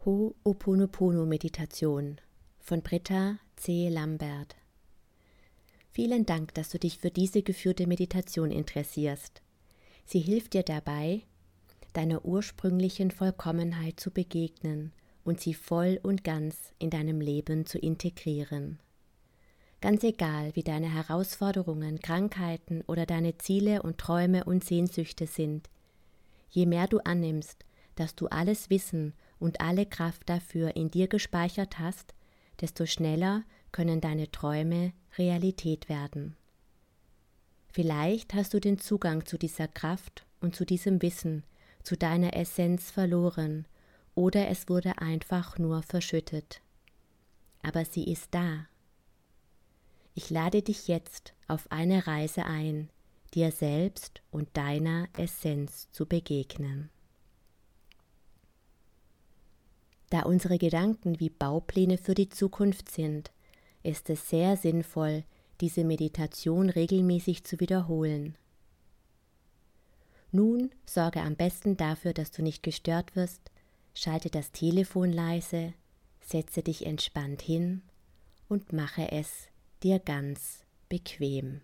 Ho'oponopono-Meditation von Britta C. Lambert. Vielen Dank, dass du dich für diese geführte Meditation interessierst. Sie hilft dir dabei, deiner ursprünglichen Vollkommenheit zu begegnen und sie voll und ganz in deinem Leben zu integrieren. Ganz egal, wie deine Herausforderungen, Krankheiten oder deine Ziele und Träume und Sehnsüchte sind, je mehr du annimmst, dass du alles Wissen und alle Kraft dafür in dir gespeichert hast, desto schneller können deine Träume Realität werden. Vielleicht hast du den Zugang zu dieser Kraft und zu diesem Wissen, zu deiner Essenz verloren, oder es wurde einfach nur verschüttet. Aber sie ist da. Ich lade dich jetzt auf eine Reise ein, dir selbst und deiner Essenz zu begegnen. Da unsere Gedanken wie Baupläne für die Zukunft sind, ist es sehr sinnvoll, diese Meditation regelmäßig zu wiederholen. Nun sorge am besten dafür, dass du nicht gestört wirst, schalte das Telefon leise, setze dich entspannt hin und mache es dir ganz bequem.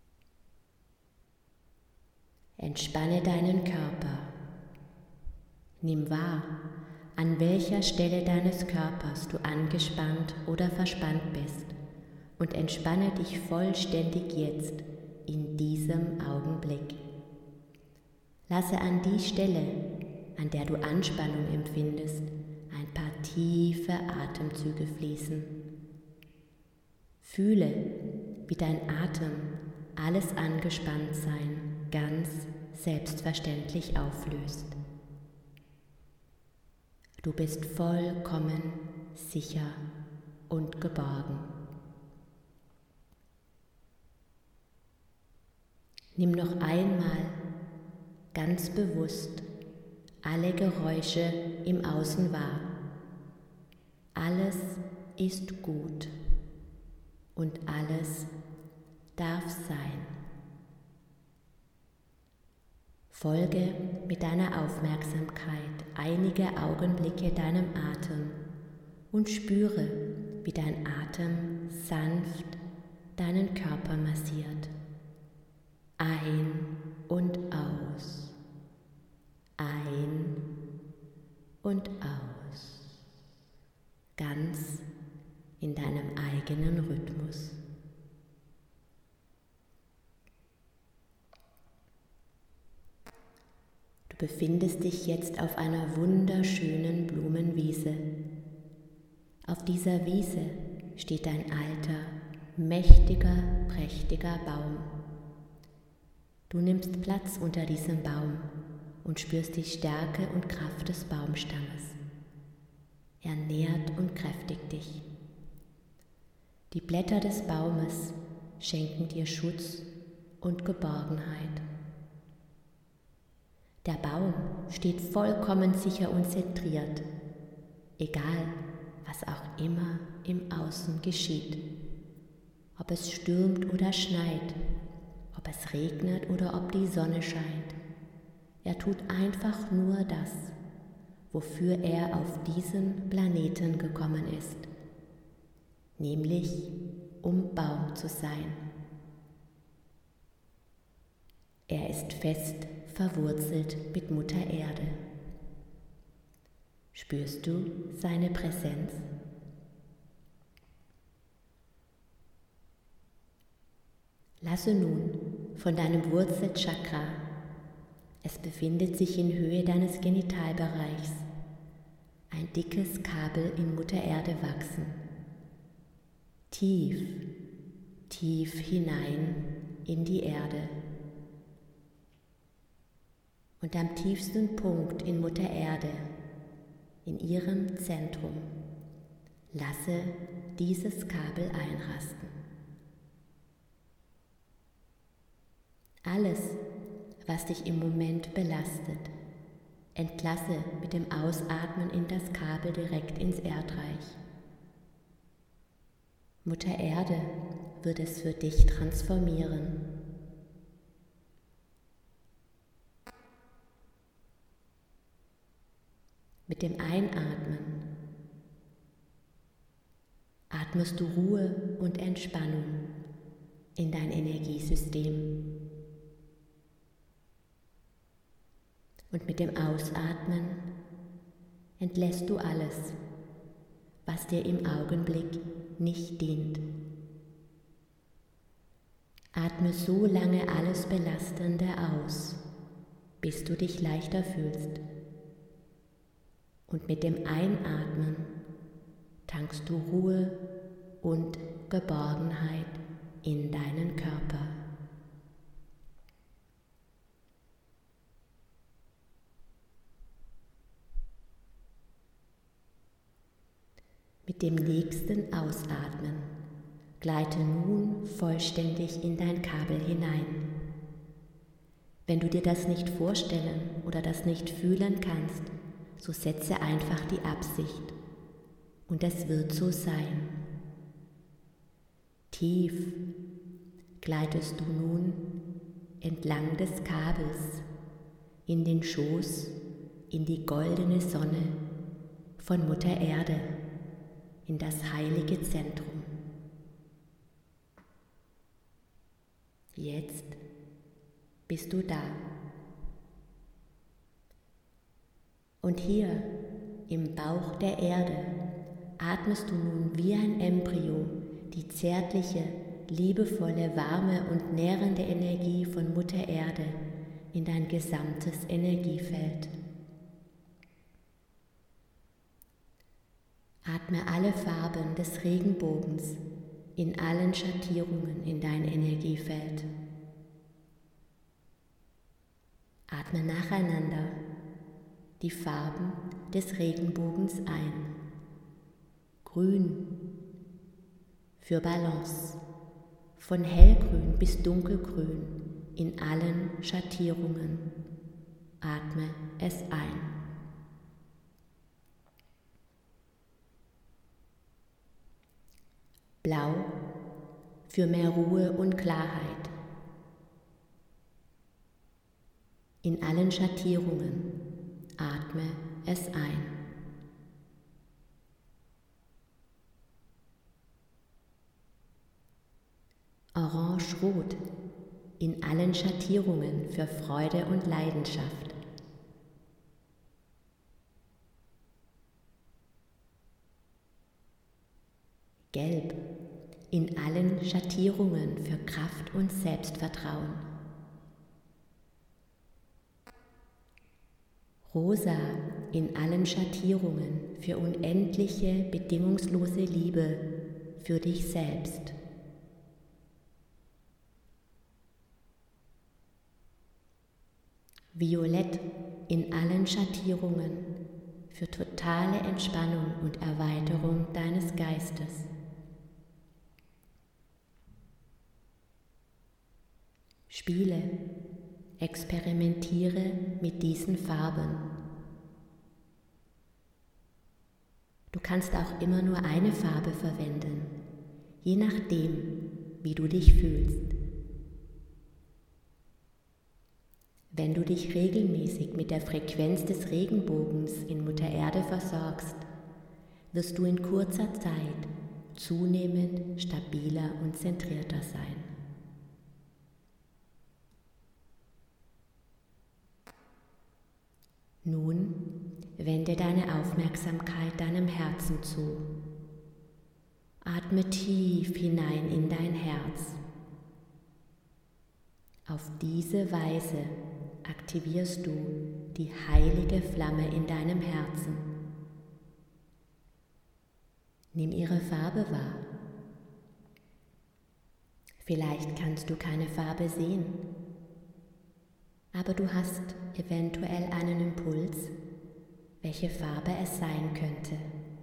Entspanne deinen Körper. Nimm wahr, an welcher Stelle deines Körpers du angespannt oder verspannt bist und entspanne dich vollständig jetzt in diesem Augenblick. Lasse an die Stelle, an der du Anspannung empfindest, ein paar tiefe Atemzüge fließen. Fühle, wie dein Atem alles Angespanntsein ganz selbstverständlich auflöst. Du bist vollkommen sicher und geborgen. Nimm noch einmal ganz bewusst alle Geräusche im Außen wahr. Alles ist gut und alles darf sein. Folge mit deiner Aufmerksamkeit einige Augenblicke deinem Atem und spüre, wie dein Atem sanft deinen Körper massiert. Ein und aus. Ein und aus. Ganz in deinem eigenen Rhythmus. Du befindest dich jetzt auf einer wunderschönen Blumenwiese. Auf dieser Wiese steht ein alter, mächtiger, prächtiger Baum. Du nimmst Platz unter diesem Baum und spürst die Stärke und Kraft des Baumstammes. Er nährt und kräftigt dich. Die Blätter des Baumes schenken dir Schutz und Geborgenheit. Der Baum steht vollkommen sicher und zentriert, egal was auch immer im Außen geschieht. Ob es stürmt oder schneit, ob es regnet oder ob die Sonne scheint. Er tut einfach nur das, wofür er auf diesen Planeten gekommen ist, nämlich um Baum zu sein. Er ist fest verwurzelt mit Mutter Erde. Spürst du seine Präsenz? Lasse nun von deinem Wurzelchakra, es befindet sich in Höhe deines Genitalbereichs, ein dickes Kabel in Mutter Erde wachsen. Tief, tief hinein in die Erde. Und am tiefsten Punkt in Mutter Erde, in ihrem Zentrum, lasse dieses Kabel einrasten. Alles, was dich im Moment belastet, entlasse mit dem Ausatmen in das Kabel direkt ins Erdreich. Mutter Erde wird es für dich transformieren. Mit dem Einatmen atmest du Ruhe und Entspannung in dein Energiesystem. Und mit dem Ausatmen entlässt du alles, was dir im Augenblick nicht dient. Atme so lange alles Belastende aus, bis du dich leichter fühlst. Und mit dem Einatmen tankst du Ruhe und Geborgenheit in deinen Körper. Mit dem nächsten Ausatmen gleite nun vollständig in dein Kabel hinein. Wenn du dir das nicht vorstellen oder das nicht fühlen kannst, so setze einfach die Absicht und es wird so sein. Tief gleitest du nun entlang des Kabels in den Schoß, in die goldene Sonne von Mutter Erde, in das heilige Zentrum. Jetzt bist du da. Und hier im Bauch der Erde atmest du nun wie ein Embryo die zärtliche, liebevolle, warme und nährende Energie von Mutter Erde in dein gesamtes Energiefeld. Atme alle Farben des Regenbogens in allen Schattierungen in dein Energiefeld. Atme nacheinander die Farben des Regenbogens ein. Grün für Balance, von hellgrün bis dunkelgrün in allen Schattierungen. Atme es ein. Blau für mehr Ruhe und Klarheit. In allen Schattierungen atme es ein. Orange-Rot in allen Schattierungen für Freude und Leidenschaft. Gelb in allen Schattierungen für Kraft und Selbstvertrauen. Rosa in allen Schattierungen für unendliche, bedingungslose Liebe für dich selbst. Violett in allen Schattierungen für totale Entspannung und Erweiterung deines Geistes. Spiele, experimentiere mit diesen Farben. Du kannst auch immer nur eine Farbe verwenden, je nachdem, wie du dich fühlst. Wenn du dich regelmäßig mit der Frequenz des Regenbogens in Mutter Erde versorgst, wirst du in kurzer Zeit zunehmend stabiler und zentrierter sein. Nun wende deine Aufmerksamkeit deinem Herzen zu. Atme tief hinein in dein Herz. Auf diese Weise aktivierst du die heilige Flamme in deinem Herzen. Nimm ihre Farbe wahr. Vielleicht kannst du keine Farbe sehen, aber du hast eventuell einen Impuls, welche Farbe es sein könnte.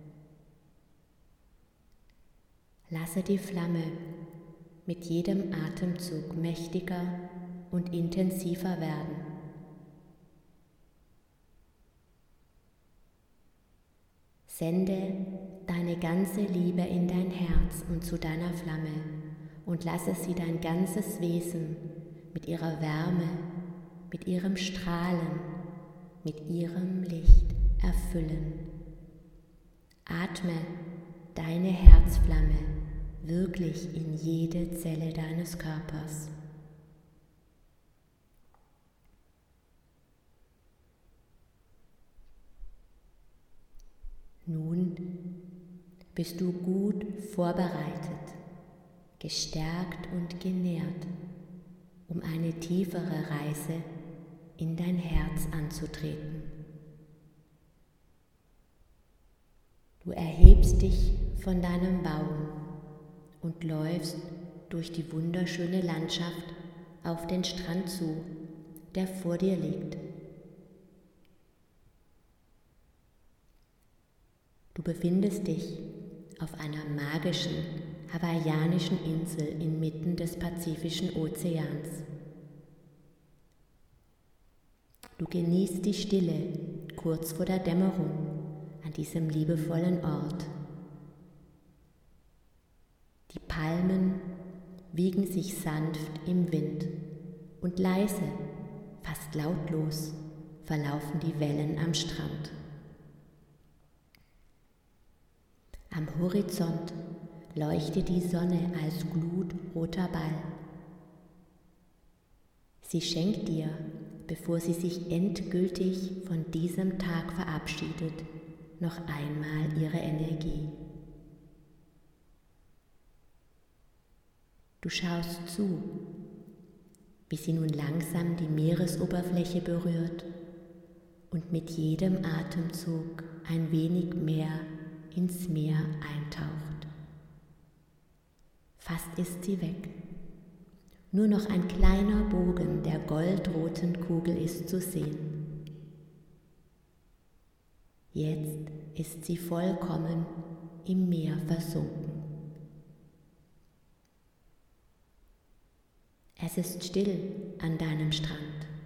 Lasse die Flamme mit jedem Atemzug mächtiger und intensiver werden. Sende deine ganze Liebe in dein Herz und zu deiner Flamme und lasse sie dein ganzes Wesen mit ihrer Wärme, mit ihrem Strahlen, mit ihrem Licht erfüllen. Atme deine Herzflamme wirklich in jede Zelle deines Körpers. Nun bist du gut vorbereitet, gestärkt und genährt, um eine tiefere Reise in dein Herz anzutreten. Du erhebst dich von deinem Baum und läufst durch die wunderschöne Landschaft auf den Strand zu, der vor dir liegt. Du befindest dich auf einer magischen, hawaiianischen Insel inmitten des Pazifischen Ozeans. Du genießt die Stille kurz vor der Dämmerung an diesem liebevollen Ort. Die Palmen wiegen sich sanft im Wind und leise, fast lautlos, verlaufen die Wellen am Strand. Am Horizont leuchtet die Sonne als glutroter Ball. Sie schenkt dir, bevor sie sich endgültig von diesem Tag verabschiedet, noch einmal ihre Energie. Du schaust zu, wie sie nun langsam die Meeresoberfläche berührt und mit jedem Atemzug ein wenig mehr ins Meer eintaucht. Fast ist sie weg. Nur noch ein kleiner Bogen der goldroten Kugel ist zu sehen. Jetzt ist sie vollkommen im Meer versunken. Es ist still an deinem Strand.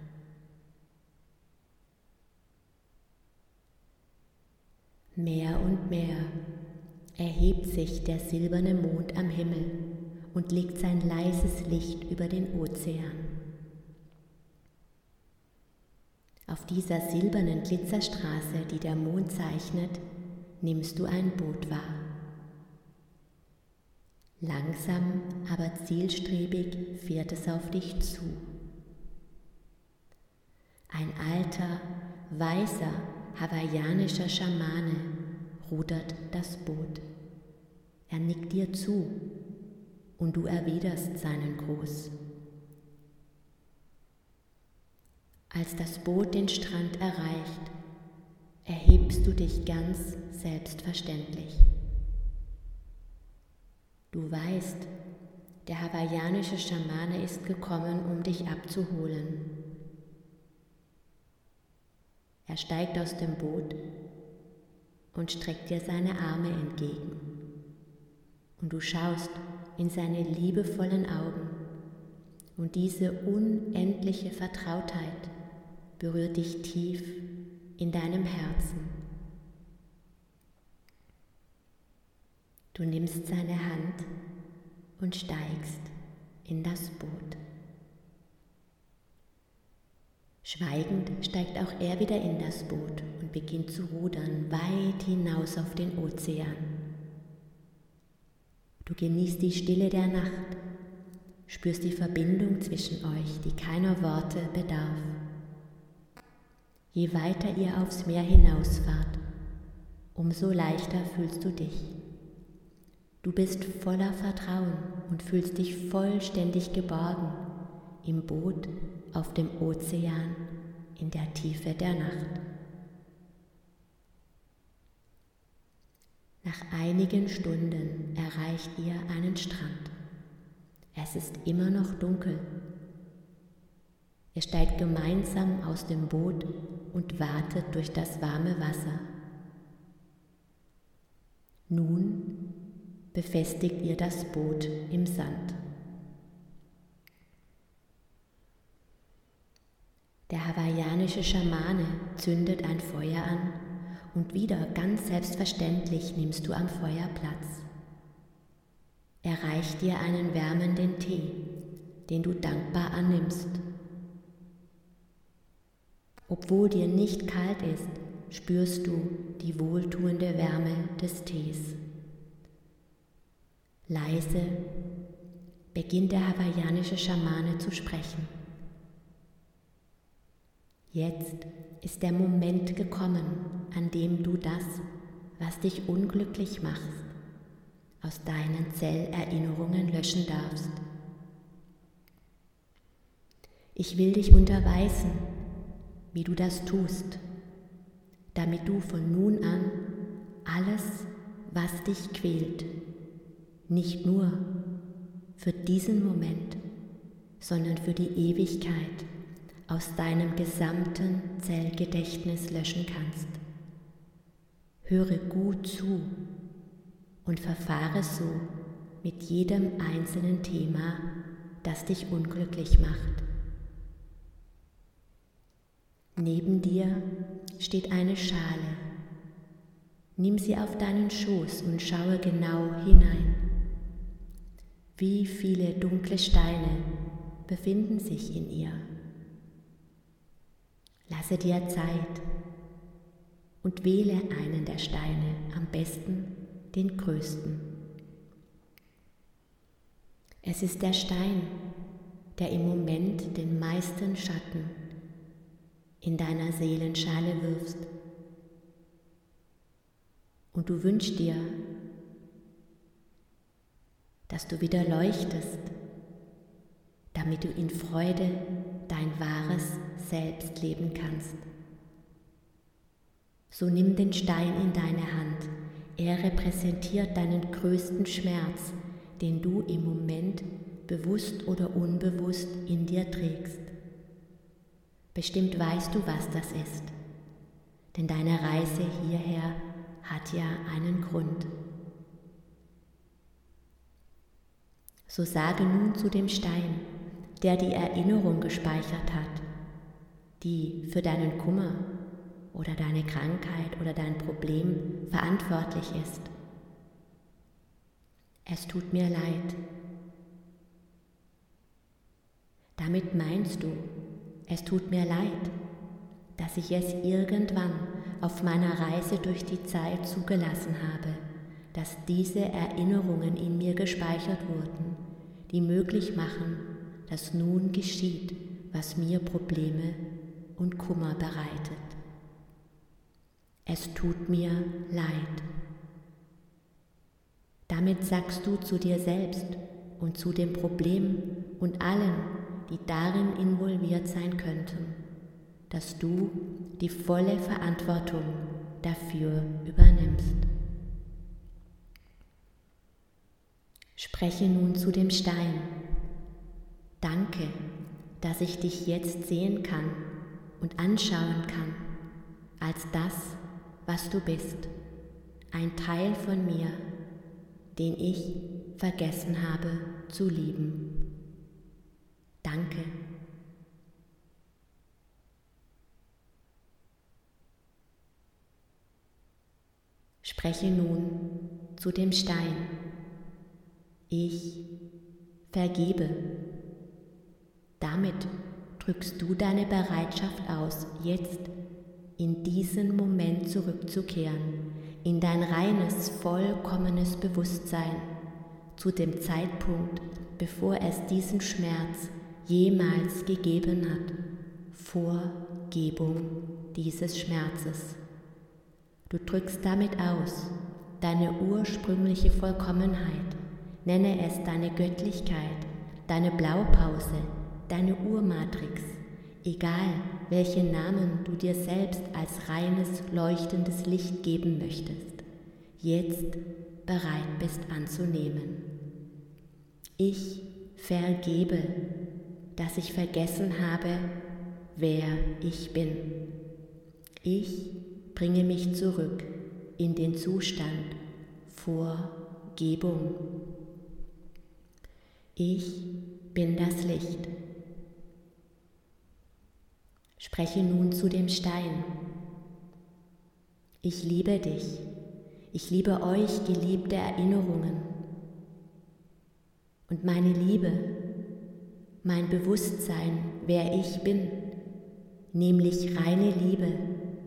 Mehr und mehr erhebt sich der silberne Mond am Himmel und legt sein leises Licht über den Ozean. Auf dieser silbernen Glitzerstraße, die der Mond zeichnet, nimmst du ein Boot wahr. Langsam, aber zielstrebig fährt es auf dich zu. Ein alter, weißer, hawaiianischer Schamane rudert das Boot. Er nickt dir zu und du erwiderst seinen Gruß. Als das Boot den Strand erreicht, erhebst du dich ganz selbstverständlich. Du weißt, der hawaiianische Schamane ist gekommen, um dich abzuholen. Er steigt aus dem Boot und streckt dir seine Arme entgegen. Und du schaust in seine liebevollen Augen und diese unendliche Vertrautheit berührt dich tief in deinem Herzen. Du nimmst seine Hand und steigst in das Boot. Schweigend steigt auch er wieder in das Boot und beginnt zu rudern, weit hinaus auf den Ozean. Du genießt die Stille der Nacht, spürst die Verbindung zwischen euch, die keiner Worte bedarf. Je weiter ihr aufs Meer hinausfahrt, umso leichter fühlst du dich. Du bist voller Vertrauen und fühlst dich vollständig geborgen im Boot auf dem Ozean in der Tiefe der Nacht. Nach einigen Stunden erreicht ihr einen Strand. Es ist immer noch dunkel. Ihr steigt gemeinsam aus dem Boot und wartet durch das warme Wasser. Nun befestigt ihr das Boot im Sand. Der hawaiianische Schamane zündet ein Feuer an und wieder ganz selbstverständlich nimmst du am Feuer Platz. Er reicht dir einen wärmenden Tee, den du dankbar annimmst. Obwohl dir nicht kalt ist, spürst du die wohltuende Wärme des Tees. Leise beginnt der hawaiianische Schamane zu sprechen. Jetzt ist der Moment gekommen, an dem du das, was dich unglücklich macht, aus deinen Zellerinnerungen löschen darfst. Ich will dich unterweisen, wie du das tust, damit du von nun an alles, was dich quält, nicht nur für diesen Moment, sondern für die Ewigkeit aus deinem gesamten Zellgedächtnis löschen kannst. Höre gut zu und verfahre so mit jedem einzelnen Thema, das dich unglücklich macht. Neben dir steht eine Schale. Nimm sie auf deinen Schoß und schaue genau hinein. Wie viele dunkle Steine befinden sich in ihr? Lasse dir Zeit und wähle einen der Steine, am besten den größten. Es ist der Stein, der im Moment den meisten Schatten in deiner Seelenschale wirfst. Und du wünschst dir, dass du wieder leuchtest, damit du in Freude dein wahres Selbst leben kannst. So nimm den Stein in deine Hand. Er repräsentiert deinen größten Schmerz, den du im Moment bewusst oder unbewusst in dir trägst. Bestimmt weißt du, was das ist, denn deine Reise hierher hat ja einen Grund. So sage nun zu dem Stein, der die Erinnerung gespeichert hat, die für deinen Kummer oder deine Krankheit oder dein Problem verantwortlich ist: Es tut mir leid. Damit meinst du, es tut mir leid, dass ich es irgendwann auf meiner Reise durch die Zeit zugelassen habe, dass diese Erinnerungen in mir gespeichert wurden, die möglich machen, dass nun geschieht, was mir Probleme und Kummer bereitet. Es tut mir leid. Damit sagst du zu dir selbst und zu dem Problem und allen, die darin involviert sein könnten, dass du die volle Verantwortung dafür übernimmst. Spreche nun zu dem Stein. Danke, dass ich dich jetzt sehen kann und anschauen kann, als das, was du bist, ein Teil von mir, den ich vergessen habe zu lieben. Danke. Spreche nun zu dem Stein. Ich vergebe. Damit drückst du deine Bereitschaft aus, jetzt in diesen Moment zurückzukehren, in dein reines, vollkommenes Bewusstsein, zu dem Zeitpunkt, bevor es diesen Schmerz jemals gegeben hat, vor Gebung dieses Schmerzes. Du drückst damit aus deine ursprüngliche Vollkommenheit, nenne es deine Göttlichkeit, deine Blaupause, deine Urmatrix, egal welchen Namen du dir selbst als reines, leuchtendes Licht geben möchtest, jetzt bereit bist anzunehmen. Ich vergebe, dass ich vergessen habe, wer ich bin. Ich bringe mich zurück in den Zustand vor Gebung. Ich bin das Licht. Spreche nun zu dem Stein. Ich liebe dich. Ich liebe euch, geliebte Erinnerungen. Und meine Liebe, mein Bewusstsein, wer ich bin, nämlich reine Liebe,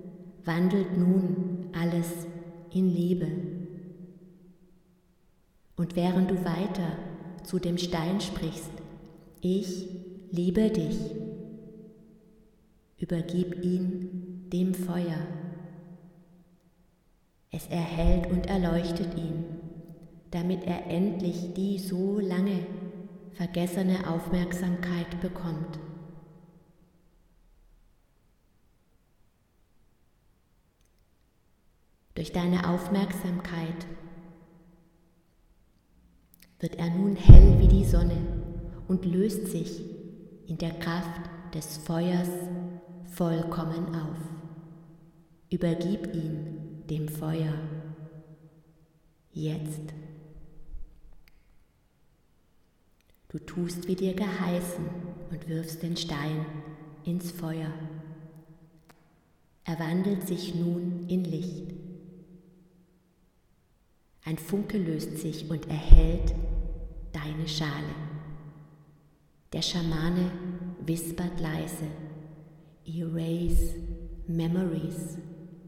wandelt nun alles in Liebe. Und während du weiter zu dem Stein sprichst, ich liebe dich, übergib ihn dem Feuer. Es erhellt und erleuchtet ihn, damit er endlich die so lange vergessene Aufmerksamkeit bekommt. Durch deine Aufmerksamkeit wird er nun hell wie die Sonne und löst sich in der Kraft des Feuers vollkommen auf. Übergib ihn dem Feuer. Jetzt. Du tust, wie dir geheißen, und wirfst den Stein ins Feuer. Er wandelt sich nun in Licht. Ein Funke löst sich und erhellt deine Schale. Der Schamane wispert leise: Erase memories.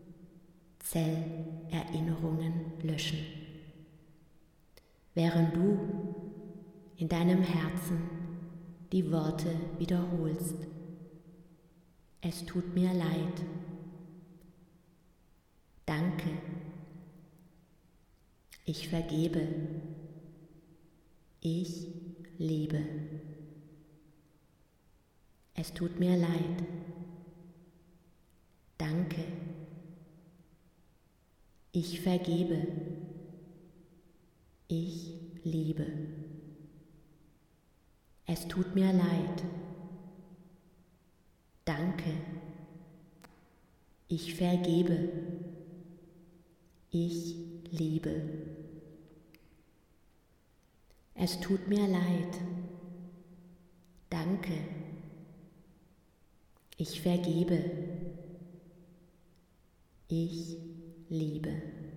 Zellerinnerungen löschen. Während du in deinem Herzen die Worte wiederholst: Es tut mir leid. Danke. Ich vergebe. Ich liebe. Es tut mir leid. Danke. Ich vergebe. Ich liebe. Es tut mir leid. Danke. Ich vergebe. Ich liebe. Es tut mir leid. Danke. Ich vergebe. Ich liebe.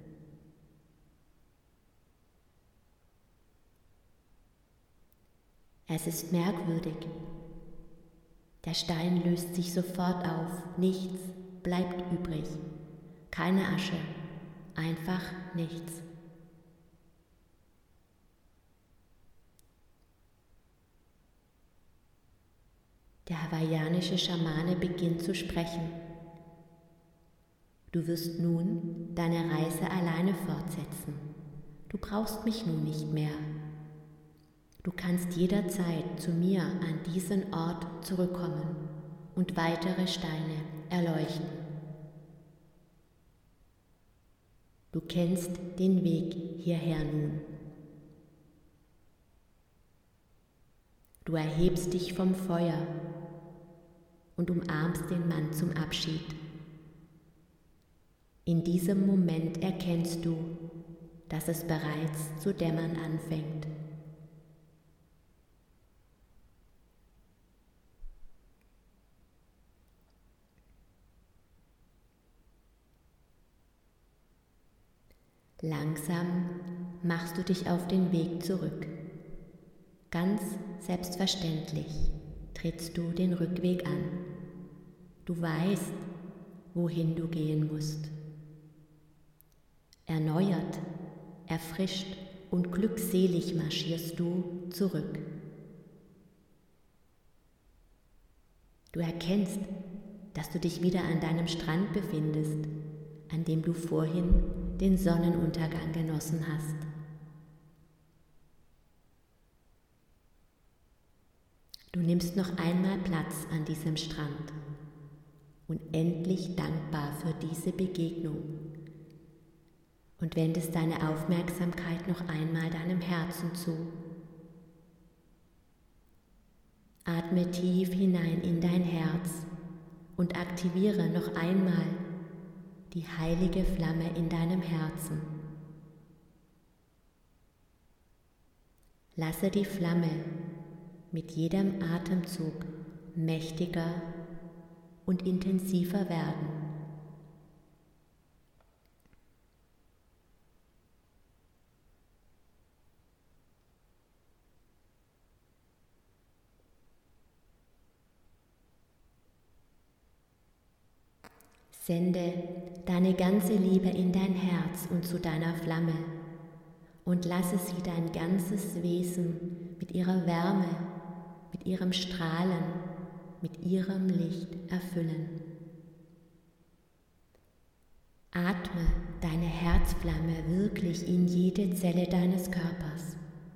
Es ist merkwürdig. Der Stein löst sich sofort auf. Nichts bleibt übrig. Keine Asche. Einfach nichts. Der hawaiianische Schamane beginnt zu sprechen. Du wirst nun deine Reise alleine fortsetzen. Du brauchst mich nun nicht mehr. Du kannst jederzeit zu mir an diesen Ort zurückkommen und weitere Steine erleuchten. Du kennst den Weg hierher nun. Du erhebst dich vom Feuer und umarmst den Mann zum Abschied. In diesem Moment erkennst du, dass es bereits zu dämmern anfängt. Langsam machst du dich auf den Weg zurück. Ganz selbstverständlich trittst du den Rückweg an. Du weißt, wohin du gehen musst. Erneuert, erfrischt und glückselig marschierst du zurück. Du erkennst, dass du dich wieder an deinem Strand befindest, an dem du vorhin den Sonnenuntergang genossen hast. Du nimmst noch einmal Platz an diesem Strand, unendlich dankbar für diese Begegnung, und wendest deine Aufmerksamkeit noch einmal deinem Herzen zu. Atme tief hinein in dein Herz und aktiviere noch einmal die heilige Flamme in deinem Herzen. Lasse die Flamme mit jedem Atemzug mächtiger und intensiver werden. Sende deine ganze Liebe in dein Herz und zu deiner Flamme und lasse sie dein ganzes Wesen mit ihrer Wärme, mit ihrem Strahlen, mit ihrem Licht erfüllen. Atme deine Herzflamme wirklich in jede Zelle deines Körpers.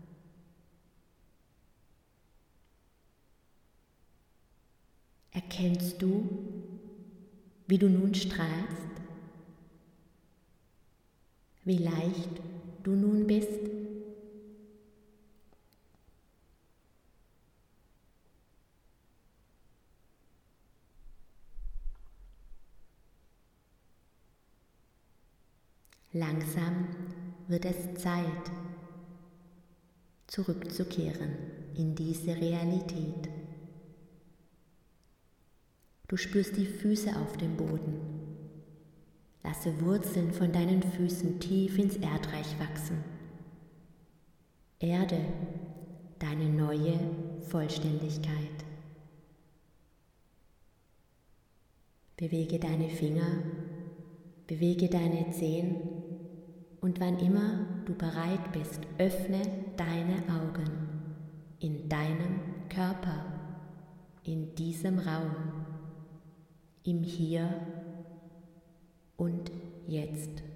Erkennst du, wie du nun strahlst? Wie leicht du nun bist? Langsam wird es Zeit, zurückzukehren in diese Realität. Du spürst die Füße auf dem Boden. Lasse Wurzeln von deinen Füßen tief ins Erdreich wachsen. Erde deine neue Vollständigkeit. Bewege deine Finger, bewege deine Zehen und wann immer du bereit bist, öffne deine Augen in deinem Körper, in diesem Raum, im Hier und Jetzt.